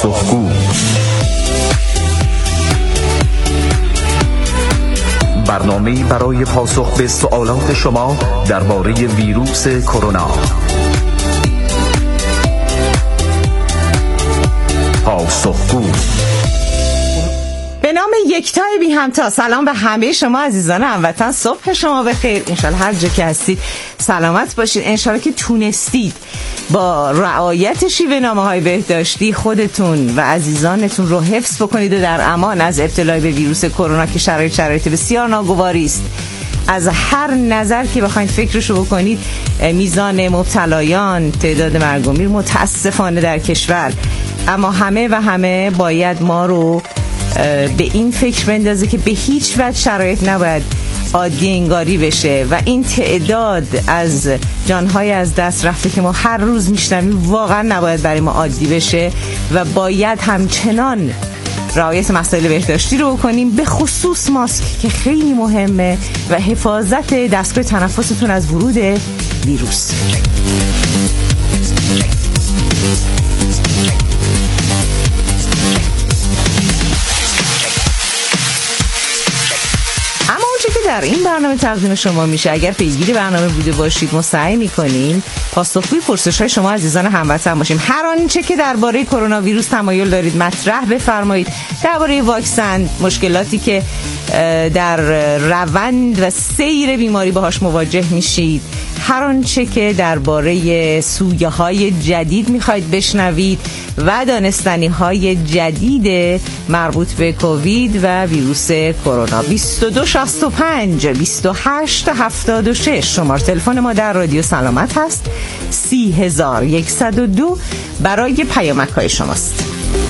پاسخگو، برنامه‌ای برای پاسخ به سوالات شما درباره ویروس کرونا. پاسخگو به نام یکتای بی همتا. سلام به همه شما عزیزان هموطن، صبح شما بخیر. انشالله هر جا که هستید سلامت باشید. انشالله که تونستید با رعایت شیوه‌نامه‌های بهداشتی خودتون و عزیزانتون رو حفظ بکنید و در امان از ابتلا به ویروس کرونا که شرایط بسیار ناگواری است. از هر نظر که بخواید فکرشو بکنید، میزان مبتلایان، تعداد مرگ و میر متاسفانه در کشور، اما همه باید ما رو به این فکر بندازه که به هیچ وجه شرایط نباید عادی انگاری بشه و این تعداد از جانهای از دست رفته که ما هر روز میشنویم واقعا نباید برای ما عادی بشه و باید همچنان رعایت مسائل بهداشتی رو بکنیم، به خصوص ماسک که خیلی مهمه و حفاظت دستگاه تنفستون از ورود ویروس. در این برنامه تقدیم شما میشه. اگر پیگیر برنامه بوده باشید ما سعی میکنیم پاسخگوی پرسش‌های شما عزیزان هموطن باشیم. هر آنچه که درباره کرونا ویروس تمایل دارید مطرح بفرمایید. درباره واکسن، مشکلاتی که در روند و سیر بیماری باهاش مواجه میشید، هر آنچه که درباره سویه‌های جدید میخواید بشنوید و دانستنی‌های جدید مربوط به کووید و ویروس کرونا. 2265 2876 شماره تلفن ما در رادیو سلامت هست. 30102 برای پیامک‌های شماست.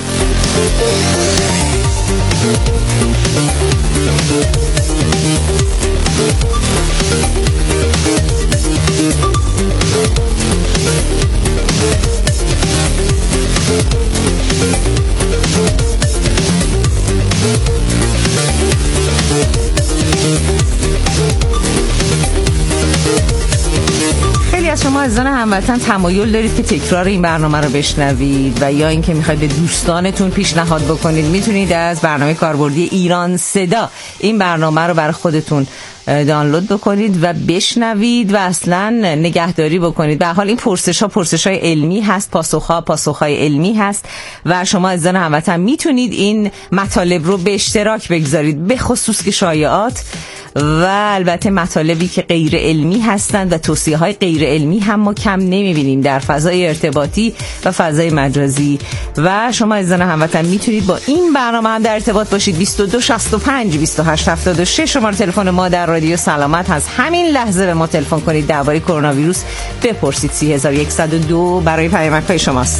خیلی از شما عزیزان هموطن تمایل دارید که تکرار این برنامه رو بشنوید و یا اینکه میخواید به دوستانتون پیشنهاد بکنید. میتونید از برنامه کاربردی ایران صدا این برنامه رو برای خودتون دانلود بکنید و بشنوید و اصلا نگهداری بکنید. به هر حال این پرسش‌های علمی هست، پاسخ‌های علمی هست و شما عزیزان هموطن میتونید این مطالب رو به اشتراک بگذارید، به خصوص که شایعات و البته مطالبی که غیر علمی هستند و توصیه‌های غیر علمی هم ما کم نمی‌بینیم در فضای ارتباطی و فضای مجازی و شما عزیزان هموطن میتونید با این برنامه هم در ارتباط باشید. 2265 2876 شماره تلفن ما در رادیو سلامت هست. همین لحظه به ما تلفن کنید، درباره کرونا ویروس بپرسید. 30102 برای پیامک‌های شماست.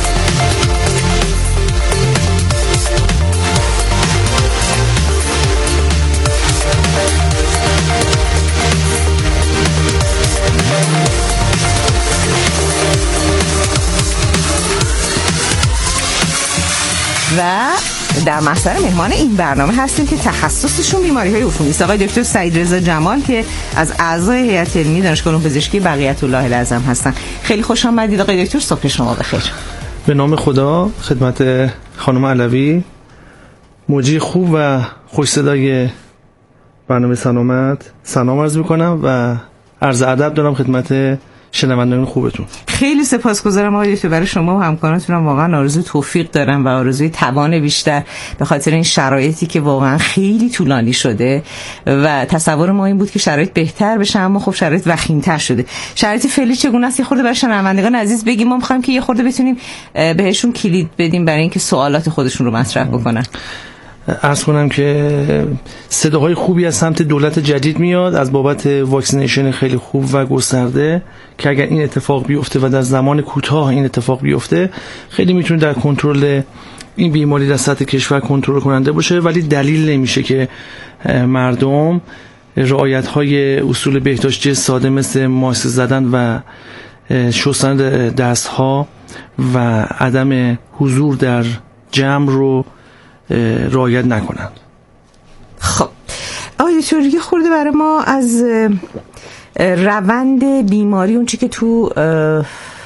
و در محضر مهمان این برنامه هستیم که تخصصشون بیماری‌های عفونی است. آقای دکتر سعید رضا جمال که از اعضای هیئت علمی دانشگاه علوم پزشکی بقیت الله العظم هستن. خیلی خوش آمدید آقای دکتر، صبح شما بخیر. به نام خدا، خدمت خانم علوی، موجی خوب و خوش صدای برنامه سلامت سلام عرض می‌کنم و عرض ادب دارم خدمت شنوندگان خوبتون. خیلی سپاسگزارم آقای دکتر. برای شما و همکارانتونم واقعا آرزوی توفیق دارم و آرزوی توان بیشتر به خاطر این شرایطی که واقعا خیلی طولانی شده و تصور ما این بود که شرایط بهتر بشه، اما خب شرایط وخیم‌تر شده. شرایط فعلی چگونه است؟ یه خورده برای شنوندگان عزیز بگیم. ما می‌خوایم که یه خورده بتونیم بهشون کلید بدیم برای اینکه سوالات خودشون رو مطرح بکنن. عرض کنم که صداهای خوبی از سمت دولت جدید میاد از بابت واکسینیشن خیلی خوب و گسترده که اگر این اتفاق بیفته و در زمان کوتاه این اتفاق بیفته خیلی میتونه در کنترل این بیماری در سطح کشور کنترل کننده باشه، ولی دلیل نمیشه که مردم رعایت‌های اصول بهداشتی ساده مثل ماسک زدن و شستن دست‌ها و عدم حضور در جمع رو رعایت نکنند. خب آقای دکتر یه خورده برای ما از روند بیماری، اون چی که تو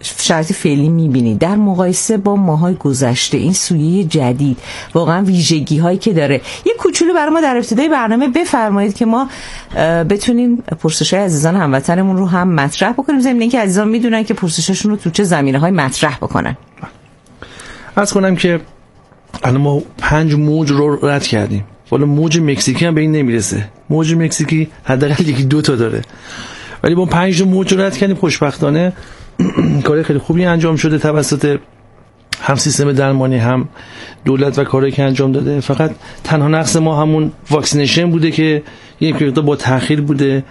شرایط فعلی میبینید در مقایسه با ماهای گذشته این سویه جدید واقعا ویژگی هایی که داره، یه کوچولو برای ما در ابتدای برنامه بفرمایید که ما بتونیم پرسش‌های عزیزان هموطنمون رو هم مطرح بکنیم، ضمن اینکه عزیزان میدونن که پرسششون رو تو چه زمینه‌های مطرح بکنن. عرض کنم که الان ما 5 موج رو رد کردیم، والا موج مکزیکی هم به این نمیرسه. موج مکزیکی حداقل 1-2 تا داره، ولی با 5 موج رو رد کردیم. خوشبختانه کار خیلی خوبی انجام شده توسط هم سیستم درمانی هم دولت و کاری که انجام داده. فقط تنها نقص ما همون واکسینیشن بوده که یک مقدار با تأخیر بوده.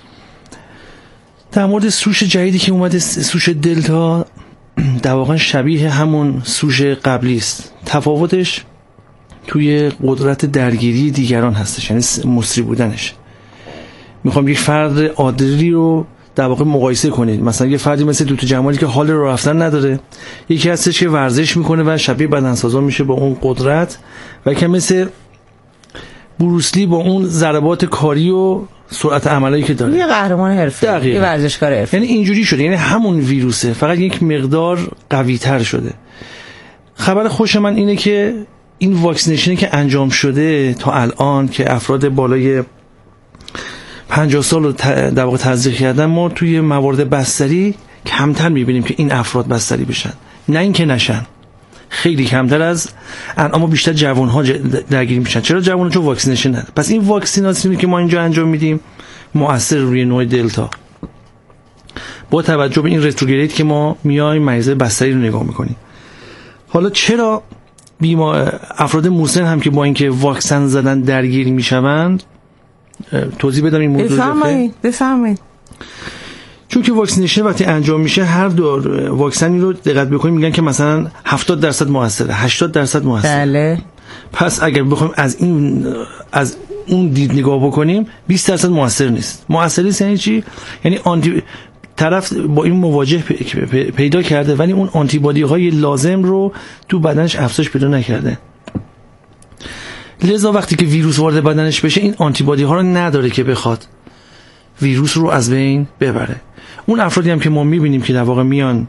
در مورد سوش جدیدی که اومده، سوش دلتا، در واقع شبیه همون سوش قبلی است. تفاوتش توی قدرت درگیری دیگران هستش، یعنی مصری بودنش. میخوام یک فرد عادلی رو در واقع مقایسه کنید. مثلا یه فردی مثل دوتو جمالی که حال راه رفتن نداره، یکی هستش که ورزش میکنه و شبیه بدنسازا میشه با اون قدرت، و که مثل بروسلی با اون ضربات کاری و سرعت عملی که داره، یه قهرمان حرفه‌ای، یه ورزشکار حرفه‌ای. یعنی اینجوری شده، یعنی همون ویروسه، فقط یک مقدار قوی تر شده. خبر خوش من اینه که این واکسینیشنی که انجام شده تا الان که افراد بالای 50 سال رو در واقع تزریق کردن، ما توی موارد بستری کمتر میبینیم که این افراد بستری بشن، نه اینکه نشن، خیلی کمتر از اما بیشتر جوان‌ها درگیر میشن. چرا جوان‌ها؟ چون واکسینیشن نداره. پس این واکسیناسیونی که ما اینجا انجام میدیم مؤثر روی نوع دلتا، با توجه به این رتروگرید که ما میایم مریض بستری رو نگاه میکنیم. حالا چرا افراد مسن هم که با اینکه واکسن زدن درگیر میشوند، توضیح بدم این موضوع. بفرمایید. چون که واکسینیشن وقتی انجام میشه، هر دور واکسنی رو دقت بکنیم میگن که مثلا 70% موثره، 80% موثره. بله. پس اگر بخوایم از اون دید نگاه بکنیم 20% موثر نیست. موثر نیست یعنی چی؟ یعنی طرف با این مواجه پیدا کرده ولی اون آنتیبادی های لازم رو تو بدنش افزایش پیدا نکرده. لذا وقتی که ویروس وارد بدنش بشه، این آنتیبادی ها رو نداره که بخواد ویروس رو از بین ببره. اون افرادی هم که ما میبینیم که در واقع میان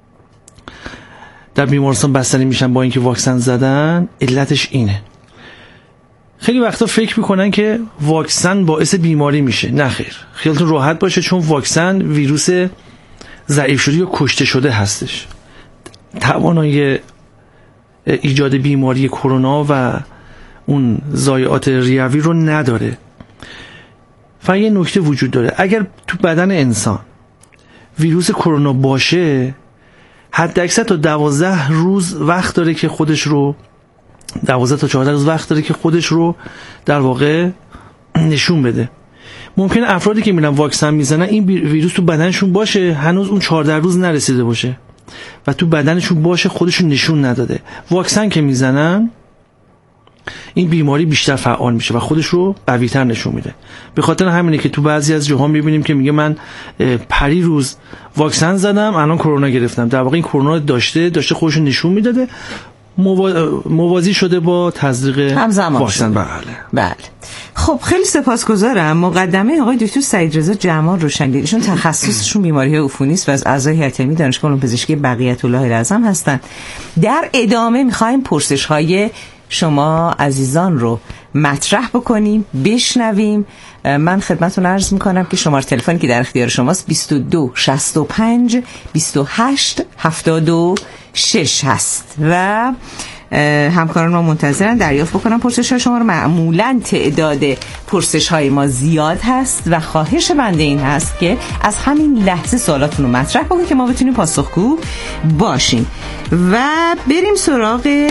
در بیمارستان بستری میشن با اینکه واکسن زدن، علتش اینه. خیلی وقتا فکر میکنن که واکسن باعث بیماری میشه. نه خیر، خیالتون راحت باشه، چون واکسن ویروس ضعیف شده یا کشته شده هستش. توانایی ایجاد بیماری کرونا و اون ضایعات ریوی رو نداره. فقط یه نکته وجود داره، اگر تو بدن انسان ویروس کرونا باشه، حد اکثر تا 12 روز وقت داره که خودش رو 12 تا 14 روز وقت داره که خودش رو در واقع نشون بده. ممکنه افرادی که میرن واکسن میزنن این ویروس تو بدنشون باشه، هنوز اون 14 روز نرسیده باشه و تو بدنشون باشه، خودشون نشون نداده. واکسن که میزنن این بیماری بیشتر فعال میشه و خودش رو قوی‌تر نشون میده. به خاطر همینه که تو بعضی از جاها میبینیم که میگه من پریروز واکسن زدم الان کرونا گرفتم. در واقع این کرونا داشته خودش رو نشون میداده، موازی شده با تزریق واکسن. بله. خب خیلی سپاسگزارم. مقدمه آقای دکتر سعید رضا جمال رو شنیدید. ایشون تخصصشون بیماری‌های عفونی است و از اعضای هیئت علمی دانشگاه علوم پزشکی بقیت الله الاعظم هستند. در ادامه می‌خوایم پرسش‌های شما عزیزان رو مطرح بکنیم، بشنویم. من خدمتتون عرض میکنم که شماره تلفنی که در اختیار شماست 22 65 28 76 هست و همکاران ما منتظرن دریافت بکنم پرسش‌های شما رو. معمولاً تعداد پرسش‌های ما زیاد هست و خواهش بنده این هست که از همین لحظه سوالاتون رو مطرح بکنید که ما بتونیم پاسخگو باشیم و بریم سراغ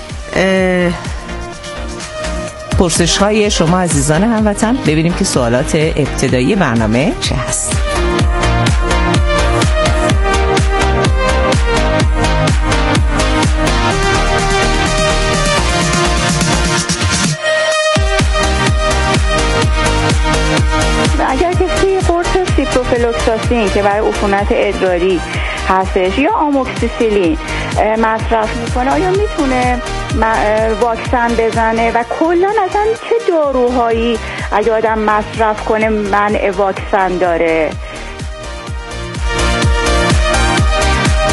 پرسش های شما عزیزان هموطن، ببینیم که سوالات ابتدایی برنامه چه هست. اگر کسی قرص سیپروفلوکساسین که برای عفونت ادراری هستش یا آموکسیسیلین مصرف میکنه، آیا میتونه واکسن بزنه و کلا اصلا چه داروهایی اگه آدم مصرف کنه منع واکسن داره؟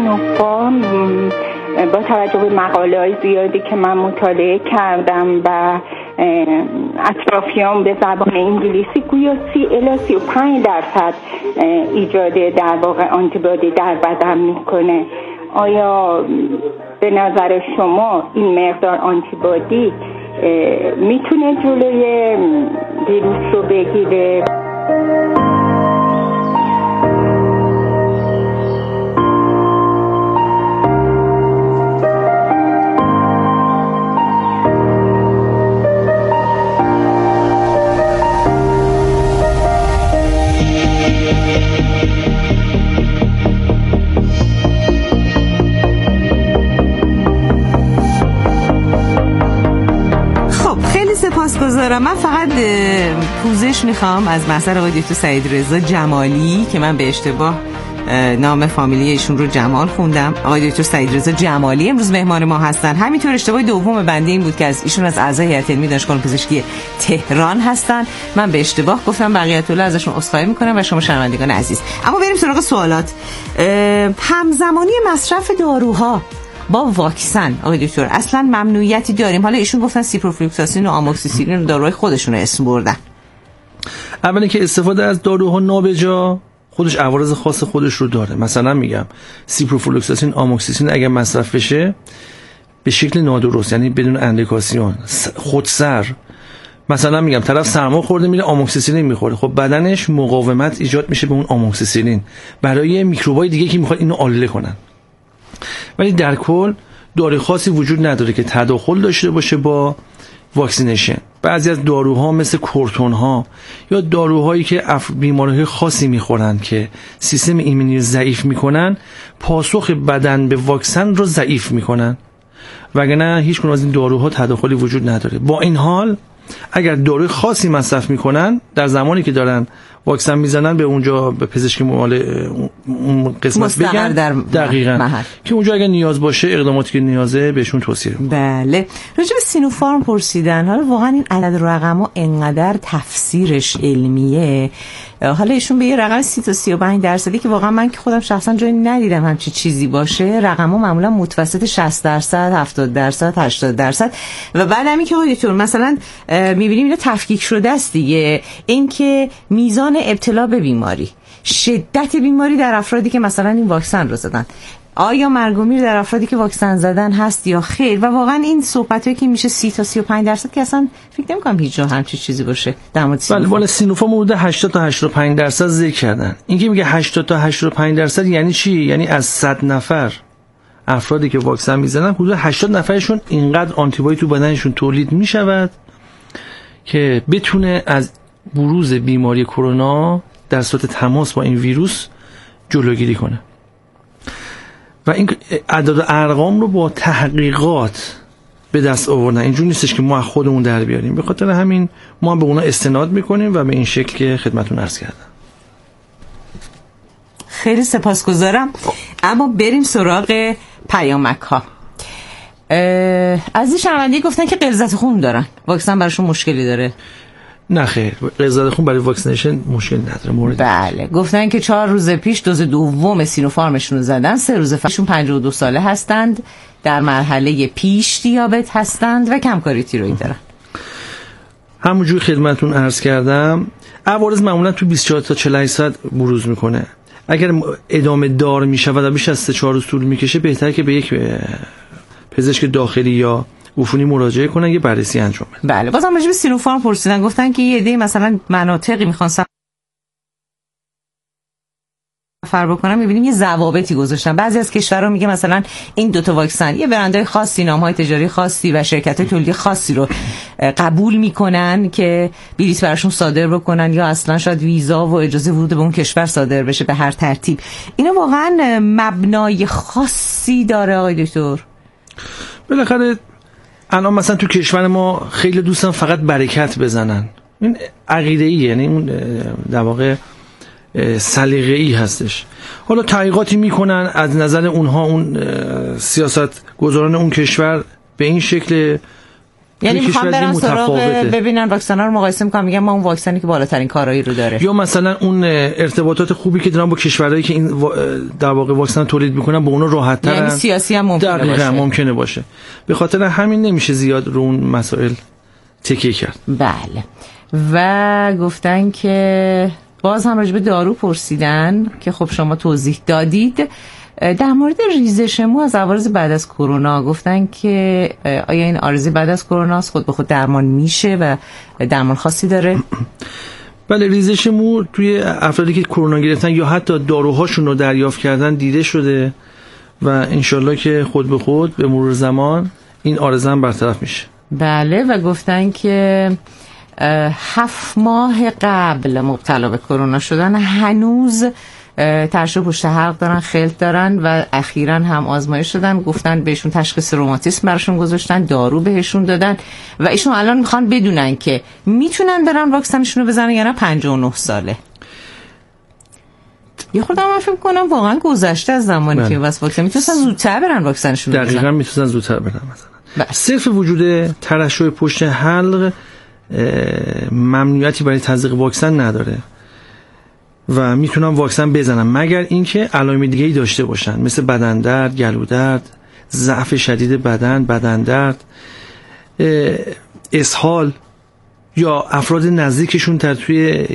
سینوفارم با توجه به مقاله‌های زیادی که من مطالعه کردم و اطرافیان به زبان انگلیسی گویا 30-35% ایجاد در واقع آنتیبادی در بدن میکنه. آیا به نظر شما این مقدار آنتیبادی میتونه جلوی ویروس رو بگیره؟ سپاسگزارم. من فقط پوزش میخوام از محضر آقای دکتر سعیدرضا جمالی که من به اشتباه نام فامیلی ایشون رو جمال خوندم. آقای دکتر سعیدرضا جمالی امروز مهمان ما هستن. همینطور اشتباه دوم بنده این بود که ایشون از اعضای هیئت علمی دانشگاه پزشکی تهران هستن. من به اشتباه گفتم، بقیه‌الله ازشون عذرخواهی میکنم و شما شنوندگان عزیز. اما بریم سراغ سوالات. همزمانی مصرف داروها با واکسن آقای دکتر اصلا ممنوعیتی داریم؟ حالا ایشون گفتن سیپروفلوکساسین و آموکسیسیلین رو داروهای خودشون اسم بردن. اولی که استفاده از داروها نابجا خودش عوارض خاص خودش رو داره. مثلا میگم سیپروفلوکساسین، آموکسیسیلین اگر مصرف بشه به شکل نادرست، یعنی بدون اندیکاسیون، خودسر، مثلا میگم طرف سرما خورده میره آموکسیسیلین میخوره، خب بدنش مقاومت ایجاد میشه به اون آموکسیسیلین برای میکروبای دیگه که میخواد اینو آلوده کنن. ولی در کل داروی خاصی وجود نداره که تداخل داشته باشه با واکسینیشن. بعضی از داروها مثل کورتون ها یا داروهایی که بیماری‌های خاصی میخورن که سیستم ایمنی ضعیف میکنن، پاسخ بدن به واکسن رو ضعیف میکنن، وگرنه هیچ کدوم از این داروها تداخلی وجود نداره. با این حال اگر داروی خاصی مصرف میکنن در زمانی که دارن واکسن میزنن به اونجا به پزشک مال اون قسمت بگن دقیقاً که اونجا اگر نیاز باشه اقداماتی که نیازه بهشون توصیه میکنن. بله. راجع به سینوفارم پرسیدن. حالا واقعا این عدد رقم‌ها انقدر تفسیرش علمیه. حالا ایشون به یه رقم 30 تا 35% که واقعا من که خودم شخصا جایی ندیدم همچی چیزی باشه. رقم‌ها معمولا متوسط 60%، 70%، 80% و بعد همین که آقای دکتر مثلا می‌بینیم اینا تفکیک شده است دیگه. این که میزان ابتلا به بیماری، شدت بیماری در افرادی که مثلا این واکسن رو زدن، آیا مرگ و میر در افرادی که واکسن زدن هست یا خیر، و واقعا این صحبتایی که میشه 30 تا 35% که اصلا فکر نمی‌کنم هیچ جا همچین چیزی باشه در مورد سینوفارم. بله، سینوفارم حدود 80 تا 85% ذکر کردن. این که میگه 80 تا 85% یعنی چی؟ یعنی از 100 نفر افرادی که واکسن میزنن حدود 80 نفرشون اینقدر آنتیبادی تو بدنشون تولید میشود که بتونه از بروز بیماری کرونا در صورت تماس با این ویروس جلوگیری کنه. و این اعداد و ارقام رو با تحقیقات به دست آوردن. اینجوری نیستش که ما خودمون در بیاریم. به خاطر همین ما هم به اونا استناد میکنیم و به این شکل که خدمتتون عرض کردم. خیلی سپاسگزارم. اما بریم سراغ پیامک ها. از این شنونده گفتن که غلظت خون دارن، واکسن براشون مشکلی داره؟ نه خیر، غلظت خون برای واکسینیشن مشکل نداره. بله، گفتن که 4 روز پیش دوز دوم سینوفارمشون رو زدن، 3 روز فشون 52 ساله هستند، در مرحله پیش دیابت هستند و کمکاری تیروئید دارن. همونجوری خدمتتون عرض کردم عوارض معمولا تو 24 تا 48 ساعت بروز میکنه. اگر ادامه دار میشود و بیش از 3-4 روز طول میکشه، بهتره که به یک پزشک داخلی یا عفونی مراجعه کنن، یه بررسی انجام بدن. بله، بازم راجع به سینوفارم پرسیدن، گفتن که یه عده مثلا مناطقی میخوان سفر بکنن، میبینیم یه ضوابطی گذاشتن. بعضی از کشورها میگه مثلا این دوتا واکسن یه برندهای خاصی، نامهای تجاری خاصی و شرکت‌های تولیدی خاصی رو قبول میکنن که بلیط براشون صادر بکنن، یا اصلا شاید ویزا و اجازه ورود به اون کشور صادر بشه به هر ترتیب. اینا واقعا مبنای خاصی داره آقای دکتر؟ بالاخره الان مثلا تو کشور ما خیلی دوستان فقط برکت بزنن. این عقیده‌ای، یعنی اون در واقع سلیقه‌ای هستش. حالا تحقیقاتی میکنن از نظر اونها، اون سیاست گذاران اون کشور به این شکل یعنی میخوام برن سراغ ببینن واکسن ها رو مقایسه میکنن، میگن ما اون واکسنی که بالاترین کارایی رو داره، یا مثلا اون ارتباطات خوبی که دارن با کشورهایی که این در واقع واکسن تولید میکنن با اونا راحت ترن. یعنی سیاسی هم ممکنه باشه. به خاطر همین نمیشه زیاد رو اون مسائل تکیه کرد. بله. و گفتن که باز هم راجع به دارو پرسیدن که خب شما توضیح دادید. در مورد ریزش مو از عوارض بعد از کرونا گفتن که آیا این عارضه بعد از کرونا خود به خود درمان میشه و درمان خاصی داره؟ بله، ریزش مو توی افرادی که کرونا گرفتن یا حتی داروهاشون رو دریافت کردن دیده شده و انشالله که خود به خود به مرور زمان این عارضه هم برطرف میشه. بله. و گفتن که 7 ماه قبل مبتلا به کرونا شدن هنوز ترشح پشت حلق دارن، خلط دارن و اخیراً هم آزمایش شدن، گفتن بهشون تشخیص روماتیسم براشون گذاشتن، دارو بهشون دادن و ایشون الان میخوان بدونن که میتونن برن واکسنشون رو بزنن یا نه. 59 ساله. یه خودم من فکر کنم واقعا گذشته از زمانی که واسه واکسن میتونن زودتر برن واکسنشون رو بزنن. دقیقاً میتونن زودتر برن مثلا. صرف وجود ترشح پشت حلق ممنوعیتی برای تزریق واکسن نداره و میتونن واکسن بزنن مگر اینکه علائم دیگه‌ای داشته باشن، مثل بدن درد، گلو درد، ضعف شدید بدن درد، اسهال، یا افراد نزدیکشون توی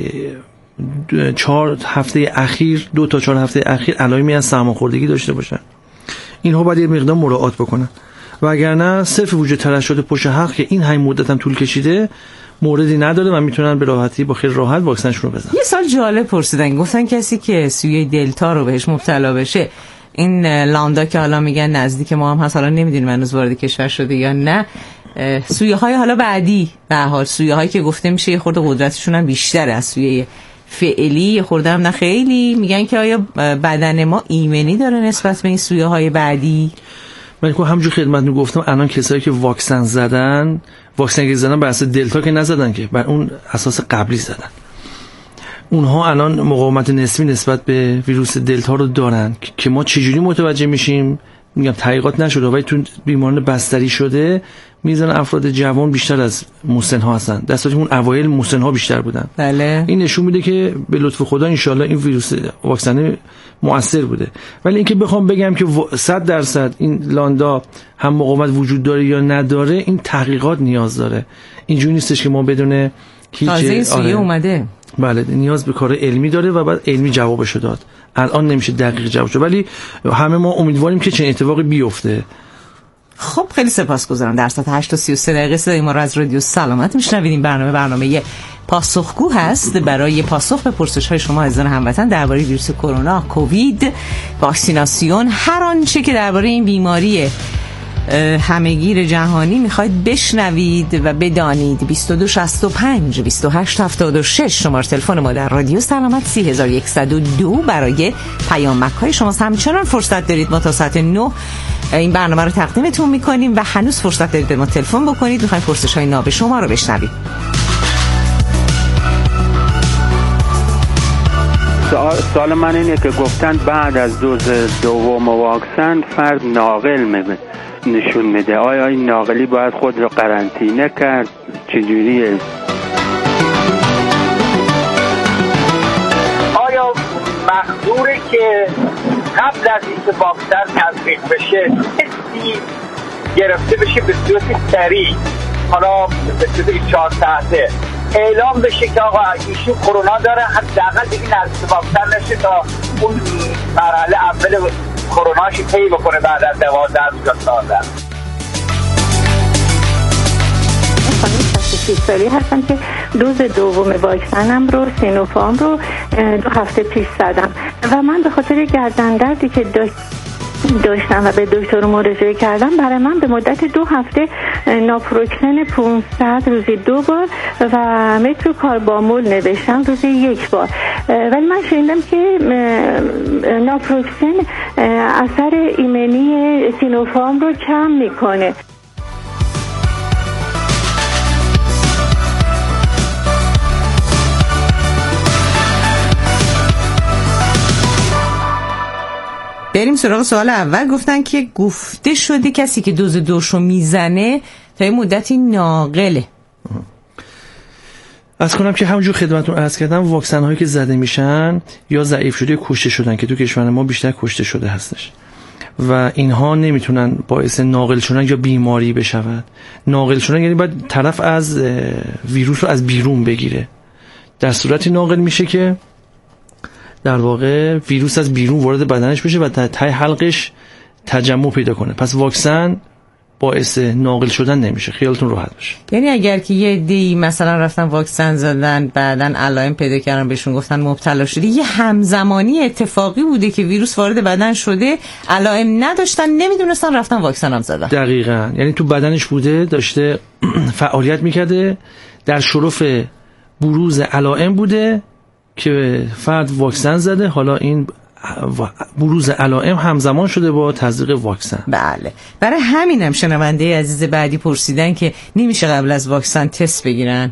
4 هفته اخیر 2 تا 4 هفته اخیر علائمی از سرماخوردگی داشته باشن. اینها باید یه مقدار مراعات بکنن، وگرنه صرف وجود ترشحات پشت حلق که این همین مدت هم طول کشیده موردی نداره و میتونن به راحتی با خیلی راحت واکسنشون رو بزنن. یه سال جالب پرسیدن، گفتن کسی که سویه دلتا رو بهش مبتلا بشه، این لامدا که حالا میگن نزدیک ما هم هست، حالا نمیدونیم هنوز وارد کشور شده یا نه، سویه های حالا بعدی به هر حال سویه هایی که گفته میشه یه خورده قدرتشون هم بیشتره از سویه فعلی، یه خورده هم نه خیلی، میگن که آیا بدن ما ایمنی داره نسبت به این سویه های بعدی؟ من که همونجور خدمتتون گفتم الان کسایی که واکسن زدن بر اساس دلتا که نزدن، که بر اون اساس قبلی زدن، اونها الان مقاومت نسبی نسبت به ویروس دلتا رو دارن که ما چجوری متوجه میشیم میگم تحقیقات نشده، ولی تو بیماران بستری شده میزان افراد جوان بیشتر از مسن‌ها هستن، در صورتی اون اوایل مسن‌ها بیشتر بودن. بله. این نشون میده که به لطف خدا انشالله این ویروس واکسن مؤثر بوده. ولی اینکه بخوام بگم که 100% این لاندا هم مقاومت وجود داره یا نداره، این تحقیقات نیاز داره. اینجوری نیستش که ما بدون هیچ سویه اومده. بله، نیاز به کار علمی داره و بعد علمی جوابشو داد. الان نمیشه دقیق جوابشو، ولی همه ما امیدواریم که چنین اتفاقی بیفته. خب خیلی سپاسگزارم. در ساعت 8:33 صدای ما رو از رادیو سلامت میشنوید. این برنامه پاسخگو هست برای پاسخ به پرسش‌های شما عزیزان هموطن درباره ویروس کرونا، کووید، واکسیناسیون، هر آنچه که درباره این بیماری همهگیر جهانی میخواید بشنوید و بدانید. 2265 2876 شماره تلفن ما در رادیو سلامت. 3102 برای پیامک‌های شما. همچنان فرصت دارید ما تا ساعت 9 این برنامه رو تقدیمتون میکنیم و هنوز فرصت دارید به ما تلفن بکنید، میخوایم پرسش‌های ناب شما رو بشنوید. سوال من اینه که گفتن بعد از دوز دوم واکسن فرد ناقل نشون میده، آیا این ناقلی باید خود رو قرنطینه کرد؟ چجوریه؟ آیا مقدوره که قبل از اینکه واکسن تطبیق بشه تستی گرفته بشه به صورت سریع، حالا به صورت 24 ساعته اعلام بشه که آقا ایشون کرونا داره، حداقل دیگه نزدیک واکسن نشه تا اون مرحله اول کروناش پی بکنه بعد از 12 روز ساله. سالی هستم که دوز دوم واکسنم رو سینوفارم رو 2 هفته پیش زدم و من به خاطر گردن دردی که داشتم و به دکتر مراجعه کردم، برای من به مدت 2 هفته ناپروکسن 500 روزی 2 بار و متروکاربامول نوشتم روزی 1 بار. ولی من شنیدم که ناپروکسن اثر ایمنی سینوفارم رو کم میکنه. بریم سراغ سوال اول. گفتن که گفته شده کسی که دوز دوشو میزنه تا این مدتی ناقله. از کنم که همونجور خدمتتون عرض کردم واکسن هایی که زده میشن یا ضعیف شده یا کشته شدن که تو کشور ما بیشتر کشته شده هستش و اینها نمیتونن باعث ناقل شدن یا بیماری بشود. ناقل شدن یعنی باید طرف از ویروس رو از بیرون بگیره. در صورتی ناقل میشه که در واقع ویروس از بیرون وارد بدنش بشه و در ته حلقش تجمع پیدا کنه. پس واکسن باعث ناقل شدن نمیشه. خیالتون راحت باشه. یعنی اگر که یه دی مثلا رفتن واکسن زدن بعدن علائم پیدا کردن بهشون گفتن مبتلا شدی، یه همزمانی اتفاقی بوده که ویروس وارد بدن شده، علائم نداشتن، نمیدونستن، رفتن واکسن هم زدن. دقیقاً. یعنی تو بدنش بوده، داشته فعالیت میکرده، در شرف بروز علائم بوده که فرد واکسن زده، حالا این بروز علائم همزمان شده با تزریق واکسن. بله. برای همینم شنونده عزیز بعدی پرسیدن که نمیشه قبل از واکسن تست بگیرن.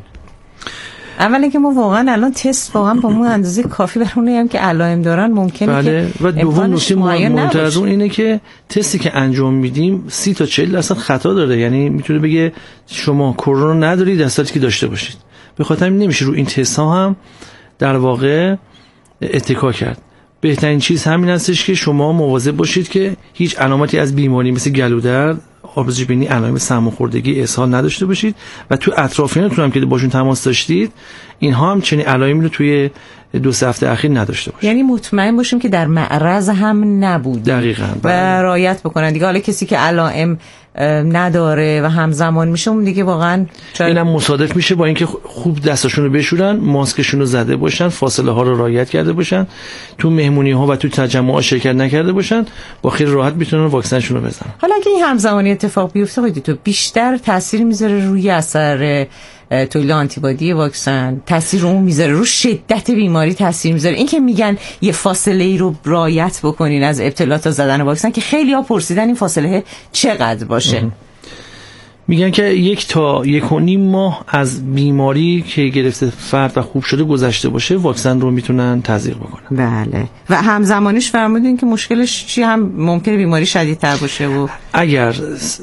اولا که ما واقعا الان تست واقعا با اون اندازه کافی برای اونایی هم که علائم دارن ممکنه بله. که و دوم نکته مهمتر از اون اینه که تستی که انجام میدیم 30 تا 40% خطا داره. یعنی میتونه بگه شما کرونا ندارید در صورتی که داشته باشید. به خاطر همین نمیشه رو این تست ها هم در واقع اتکا کرد. بهترین چیز همین هستش که شما مواظب باشید که هیچ علامتی از بیماری مثل گلودرد، آبرزش بینی، علائم سرماخوردگی، اسهال نداشته باشید و تو اطرافیانتون هم که باشون تماس داشتید اینها هم چنین علائمی رو توی 2-3 هفته اخیر نداشته باشید. یعنی مطمئن باشیم که در معرض هم نبود. دقیقاً. و رعایت بکنن دیگه. حالا کسی که علائم نداره و همزمان میشه اون دیگه واقعا اینم مصادف میشه با اینکه خوب دستاشون رو بشورن، ماسکشون رو زده باشن، فاصله ها رو رعایت کرده باشن، تو مهمونی ها و تو تجمعات شرکت نکرده باشن، با خیلی راحت میتونن واکسنشون رو بزنن. حالا اگه این همزمانی اتفاق بیفته خودت تو بیشتر تاثیر میذاره روی اثر تولید آنتیبادی واکسن، تاثیر اون میذاره رو شدت بیماری، تاثیر میذاره این که میگن یه فاصله ای رو رعایت بکنین از ابتلا تا زدن واکسن، که خیلی ها پرسیدن این فاصله چقدر باشه. میگن که 1 تا 1.5 ماه از بیماری که گرفته فرد و خوب شده گذشته باشه واکسن رو میتونن تزریق بکنن. بله. و همزمانش فرمودین که مشکلش چی؟ هم ممکنه بیماری شدیدتر باشه و اگر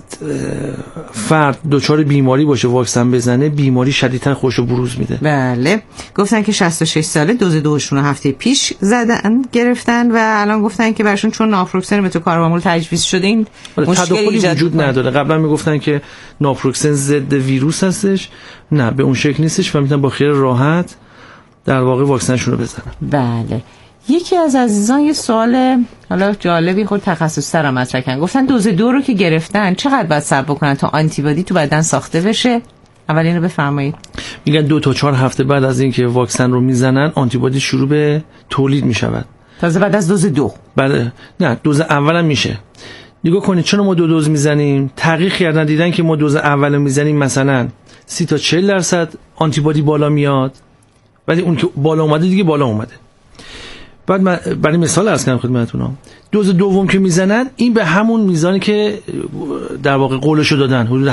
فرد دچار بیماری باشه واکسن بزنه بیماری شدیدتر خودشو بروز میده. بله. گفتن که 66 ساله، دوز دوشون هفته پیش زدن گرفتن و الان گفتن که برشون چون ناپروکسن متوکاربامول تجویز شده این مشکلی وجود نداره. قبلا میگفتن که ناپروکسن ضد ویروس هستش، نه به اون شکل نیستش و میتونن با خیال راحت در واقع واکسنشون رو بزنن. بله. یکی از عزیزان یه سوال حالا جالبی خود تخصصی رو مطرح کردن. گفتن دوز 2 رو که گرفتن چقدر باید صبر بکنن تا آنتیبادی تو بدن ساخته بشه؟ اول اینو بفرمایید. میگن 2 تا 4 هفته بعد از اینکه واکسن رو میزنن آنتیبادی شروع به تولید میشود. تازه بعد از دوز 2؟ بعد نه، دوز اول هم میشه. نگاه کنید چون ما 2 دوز میزنیم، تحقیق کردن دیدن که ما دوز اول میزنیم مثلا 30 تا 40% آنتیبادی بالا میاد، ولی اون که بالا اومده دیگه بالا اومده. بعد من برای مثال عرض کنم خدمتتون، دوز دوم که میزنن این به همون میزانی که در واقع قولشو دادن حدود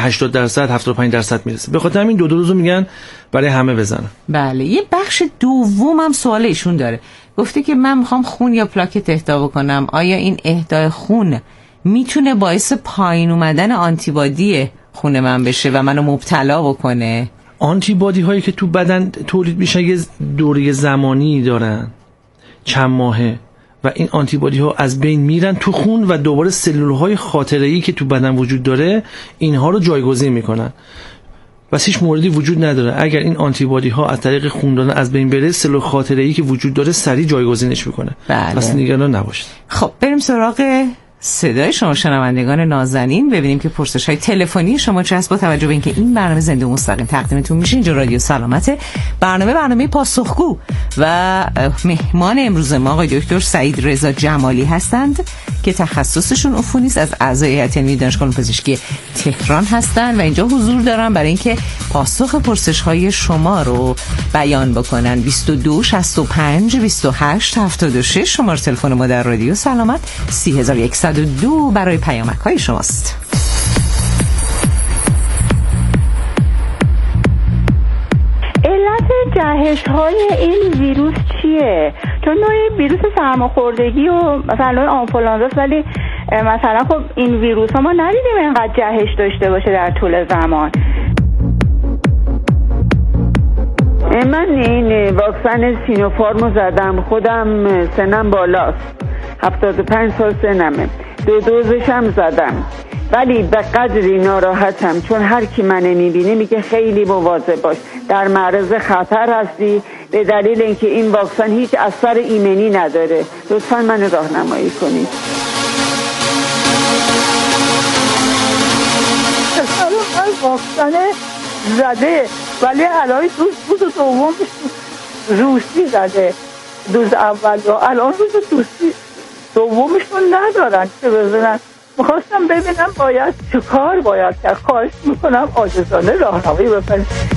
80% 75% میرسه. به خاطر همین 2 دوز رو میگن برای همه بزنن. بله. یه بخش دوم هم سوال ایشون داره. گفته که من میخوام خون یا پلاکت اهدا بکنم، آیا این اهدای خون میتونه باعث پایین اومدن آنتیبادی خون من بشه و منو مبتلا بکنه؟ آنتیبادی هایی که تو بدن تولید میشن یه دوره زمانی دارن، چند ماهه، و این آنتیبادی ها از بین میرن تو خون و دوباره سلول های خاطره ای که تو بدن وجود داره اینها رو جایگزین میکنن. بس هیچ موردی وجود نداره. اگر این آنتیبادی ها از طریق خون دادن از بین بره، سلول خاطره ای که وجود داره سریع جایگزینش میکنه. بله. پس نگران نباشید. خب بریم سراغ صدای شما شنوندگان نازنین، ببینیم که پرسش های تلفنی شما چه هست. با توجه به اینکه این برنامه زنده و مستقیم تقدیمتون میشه، اینجا رادیو سلامت، برنامه پاسخگو و مهمان امروز ما آقای دکتر سعید رضا جمالی هستند که تخصصشون عفونی است، از اعضای هیئت علمی دانشگاه پزشکی تهران هستند و اینجا حضور دارن برای اینکه پاسخ پرسش های شما رو بیان بکنن. 22 65 28 76 شماره تلفن ما در رادیو سلامت، 3102 برای پیامک های شماست. علت جهش های این ویروس چیه؟ چون نوع ویروس سرماخوردگی و مثلا نوع آنفولانزاست، ولی مثلا خب این ویروس ها ما ندیدیم اینقدر جهش داشته باشه در طول زمان. من این واکسن سینوفارمو زدم، خودم سنم بالاست، 75 سال سنمه، 2 دوزش هم زدم، ولی به قدری ناراحتم چون هر کی منو میبینه میگه خیلی مواظب باش، در معرض خطر هستی، به دلیل اینکه این واکسن هیچ اثر ایمنی نداره. لطفاً منو راهنمایی کنید. از واکسن زده ولی الان دوز دومش روسی زده، دوز اول و الان روز دومشون ندارن که بزنن. میخواستم ببینم باید چه کار باید کرد. خواهش میکنم عاجزانه راهنمایی بفرمایید.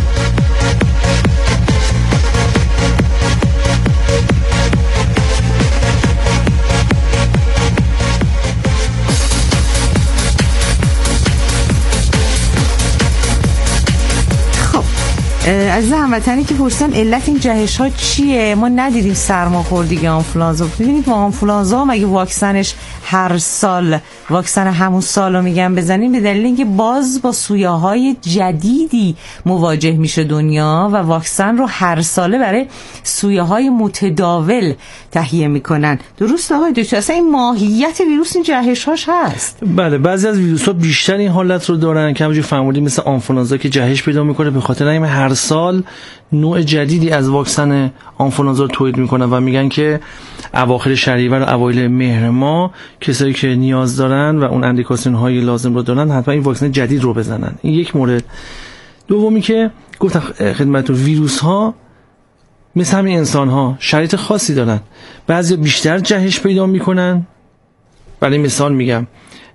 از هموطنی که پرسیدن علت این جهش ها چیه، ما ندیدیم سرماخوردگی آنفولانزا. ببینید با آنفولانزا مگه واکسنش هر سال واکسن همون سالو میگن بزنیم، به دلیل اینکه باز با سویه‌های جدیدی مواجه میشه دنیا و واکسن رو هر ساله برای سویه‌های متداول تهیه میکنن. درست آقای دکتر؟ اصلا این ماهیت ویروس این جهش هاش هست. بله، بعضی از ویروس ها بیشتر این حالت رو دارن که همونجوری فرمودید مثل آنفولانزا که جهش پیدا میکنه، به خاطر اینکه هر سال نوع جدیدی از واکسن آنفولانزا رو تولید میکنن و میگن که اواخر شهریور و اوایل مهر ماه کسایی که نیاز دارن و اون اندیکاسیون های لازم رو دارن حتما این واکسن جدید رو بزنن. این یک مورد. دومی که گفتم خدمتتون، ویروس ها مثل همین انسان ها شرایط خاصی دارن، بعضی بیشتر جهش پیدا میکنن. برای مثال میگم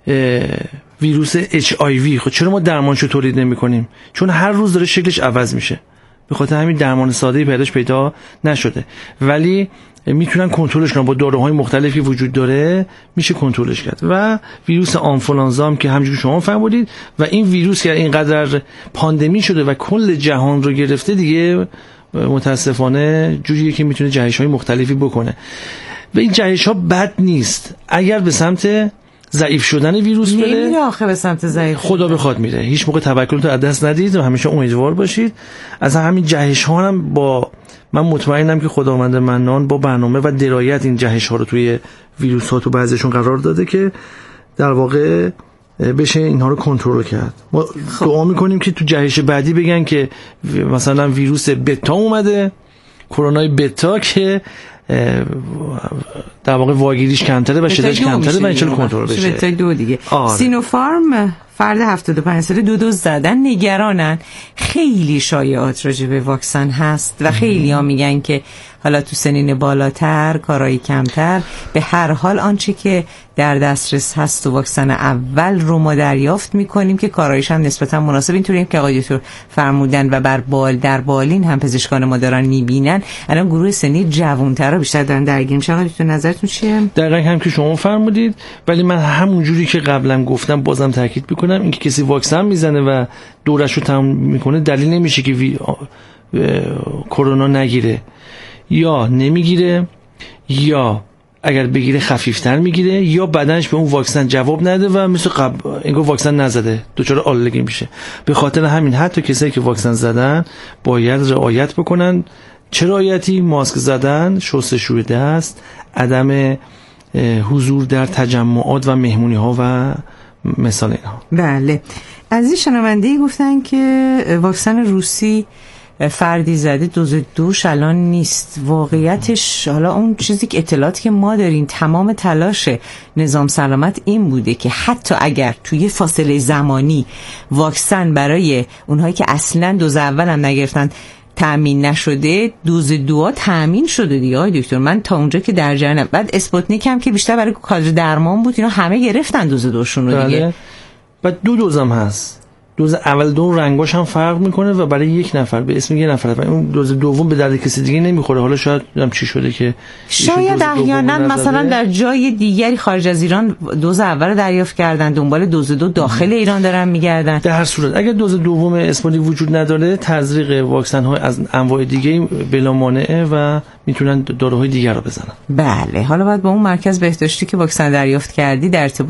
ویروس HIV، خب چرا ما درمانشو تولید نمی کنیم؟ چون هر روز داره شکلش عوض میشه، به خاطر همین درمان ساده‌ای پیدا نشده، ولی میتونن کنترلش کنن با داروهای مختلفی وجود داره، میشه کنترلش کرد. و ویروس آنفولانزا هم که همونجوری شما فرمودید، و این ویروس که اینقدر پاندمی شده و کل جهان رو گرفته دیگه متاسفانه جوریه که میتونه جهش‌های مختلفی بکنه. و این جهش‌ها بد نیست اگر به سمت ضعیف شدن ویروس بره. نمیره آخه به سمت ضعیف، خدا بخواد میره. هیچ موقع توکلتون از دست ندید و همیشه امیدوار باشید. از همین جهش ها هم من مطمئنم که خداوند منان با برنامه و درایت این جهش ها رو توی ویروس ها تو بعضیشون قرار داده که در واقع بشه اینها رو کنترل کرد. ما دعا میکنیم که تو جهش بعدی بگن که مثلا ویروس بتا اومده، کرونای بتا، که در واقع واگیریش کمتره و شدتش کمتره و اینجوری کنترل بشه. بتا 2 دیگه. سینوفارم فرد 75 ساله 2 دوز زدن، نگرانن. خیلی شایعات راجع به واکسن هست و خیلی ها میگن که حالا تو سنین بالاتر کارایی کمتر، به هر حال آنچه که در دسترس هست و واکسن اول رو ما دریافت میکنیم که کاراییش هم نسبتا مناسب. اینطوریم که آقای دکتر فرمودن و در بالین هم پزشکان ما دارن میبینن. الان گروه سنی جوان‌ترا بیشتر دارن درگیر میشن. آقای دکتر نظرتون چیه؟ دقیقاً هم که شما فرمودید، ولی من همون جوری که قبلا گفتم بازم تاکید میکنم، اینکه کسی واکسن میزنه و دورش رو تمام میکنه دلیل نمیشه که کرونا نگیره یا نمیگیره، یا اگر بگیره خفیفتر میگیره، یا بدنش به اون واکسن جواب نده و مثل قبل انگار واکسن نزده دچار آلرژی میشه. به خاطر همین حتی کسایی که واکسن زدن باید رعایت بکنن. چه رعایتی؟ ماسک زدن، شستشوی دست، عدم حضور در تجمعات و مهمونی ها و مثال اینها. بله. از این شنونده‌ای گفتن که واکسن روسی فردی زده، دوز 2 الان نیست. واقعیتش حالا اون چیزی که اطلاعاتی که ما داریم، تمام تلاش نظام سلامت این بوده که حتی اگر توی فاصله زمانی واکسن برای اونهایی که اصلا دوز اول هم نگرفتن تأمین نشده، دوز 2 تأمین شده دیگه. آقای دکتر من تا اونجا که در جریانم. بعد اسپوتنیک هم که بیشتر برای کادر درمان بود، اینا همه گرفتن دوز 2شون رو دیگه. بعد 2 دوزم هست. دوز اول 2 رنگاش هم فرق میکنه و برای یک نفر به اسم یه نفر، و اون دوز دوم به درد کسی دیگه نمیخوره. حالا شاید هم چی شده که شاید احیانا مثلا در جای دیگری خارج از ایران دوز اول رو دریافت کردن، دنبال دوز 2 داخل ایران دارن میگردن. در هر صورت اگر دوز دوم اسپوتنیک وجود نداره، تزریق واکسن های از انواع دیگه بلا مانعه و میتونن داروهای دیگر رو بزنن. بله. حالا باید با اون مرکز بهداشتی که واکسن دریافت کردی در